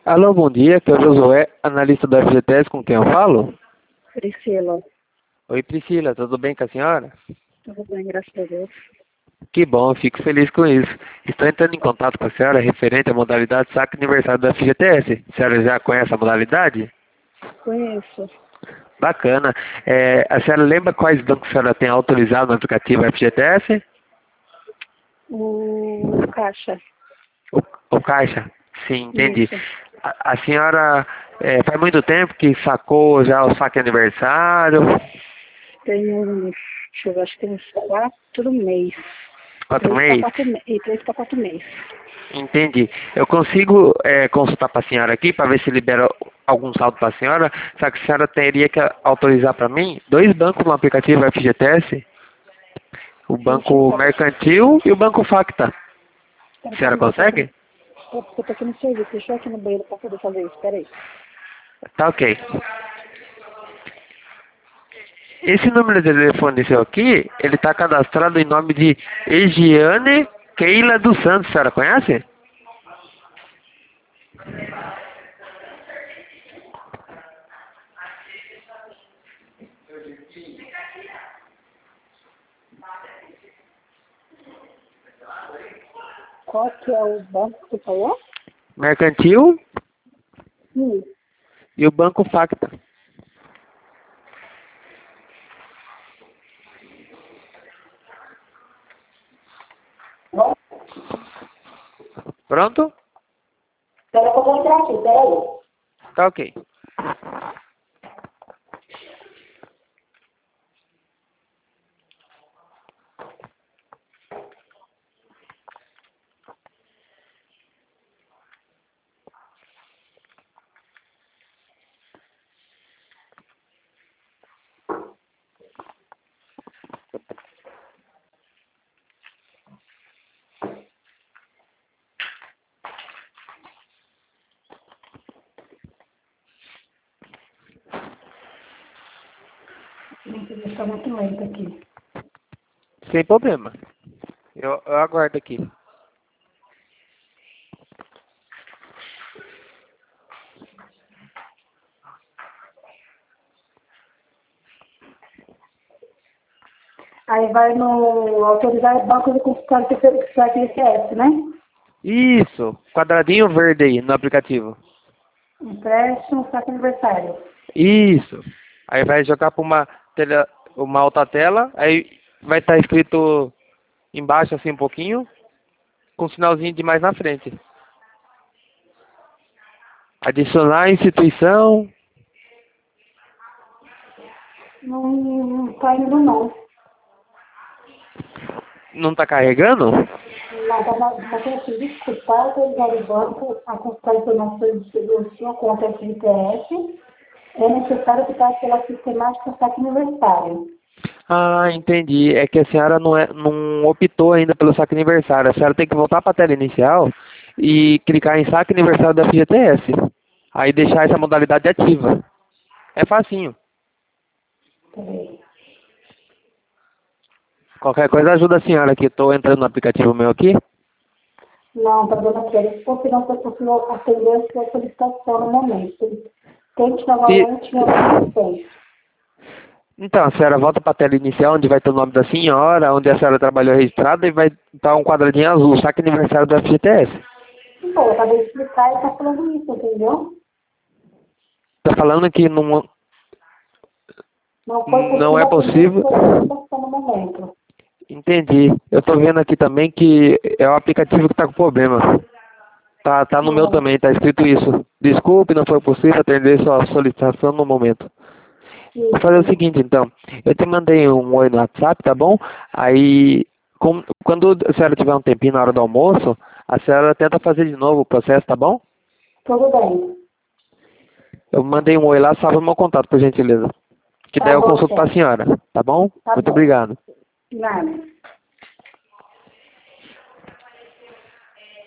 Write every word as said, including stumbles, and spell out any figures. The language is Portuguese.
Alô, bom dia, aqui é o Josué, analista da F G T S, com quem eu falo? Priscila, Oi, Priscila, tudo bem com a senhora? tudo bem, graças a Deus. Que bom, eu fico feliz com isso. Estou entrando em contato com a senhora referente à modalidade saque aniversário da F G T S. A senhora já conhece a modalidade? Conheço. Bacana. É, a senhora lembra quais bancos a senhora tem autorizado no aplicativo F G T S? O Caixa. O, o Caixa? Sim, entendi. Isso. A, a senhora é, faz muito tempo que sacou já o saque aniversário? Tem uns, deixa eu ver, acho que tem uns quatro meses. Quatro Três para meses? quatro meses. E três para quatro meses. Entendi. Eu consigo é, consultar para a senhora aqui para ver se libera algum saldo para a senhora, só que a senhora teria que autorizar para mim dois bancos no aplicativo F G T S, o Sim, sim, Banco pode. Mercantil e o Banco Facta. A Espera só um senhora minuto, eu tô aqui, consegue? no- eu tô aqui no serviço. Deixa eu aqui no banheiro para poder fazer isso. Espera aí. Tá ok. Esse número de telefone seu aqui, ele está cadastrado em nome de Egiane Keila dos Santos, a senhora conhece? Qual que é o banco que você falou? Mercantil Sim. e o Banco Facta. Pronto? Espera que eu vou entrar aqui, espera aí. Tá ok. Gente, está muito lento aqui. Sem problema. Eu, eu aguardo aqui. Aí vai no autorizar o banco de consultório que você F né? Isso, quadradinho verde aí no aplicativo. Empréstimo, saque aniversário. Isso. Aí vai jogar para uma tela, uma outra tela, aí vai estar escrito embaixo assim um pouquinho, com um sinalzinho de mais na frente. Adicionar instituição. Não, não tá indo não. Não está carregando? Lá tá na frente, desculpar, autorizar o banco a consultar informações de sua conta F G T S. É necessário optar pela sistemática saque aniversário. Ah, entendi. É que a senhora não, é, não optou ainda pelo saque aniversário. A senhora tem que voltar para a tela inicial e clicar em saque aniversário da F G T S. Aí deixar essa modalidade ativa. É facinho. Peraí. Qualquer coisa ajuda a senhora aqui. Estou entrando no aplicativo meu aqui. Não, tá dando aqui. Eles porque não foi possível atender a sua solicitação no momento. Tente E, novamente em algum tempo. então, a senhora volta para a tela inicial, onde vai ter o nome da senhora, onde a senhora trabalhou registrada e vai estar um quadradinho azul, saque aniversário da F G T S. Então, eu acabei de explicar e tá falando isso, entendeu? Está falando que não, Não foi não possível é atender a possível. sua solicitação no momento. Entendi. Eu estou vendo aqui também que é o aplicativo que está com problema. Tá, tá no meu Não. também, tá escrito isso. Desculpe, não foi possível atender sua solicitação no momento. Vou fazer o Isso. seguinte, então. Eu te mandei um oi no WhatsApp, tá bom? Aí, com- quando a senhora tiver um tempinho na hora do almoço, a senhora tenta fazer de novo o processo, tá bom? Tudo bem. Eu mandei um oi lá, salva meu contato, por gentileza. Que daí Tá eu bom, consulto pra então. senhora, tá bom? Tá Muito bom. obrigado. Nada.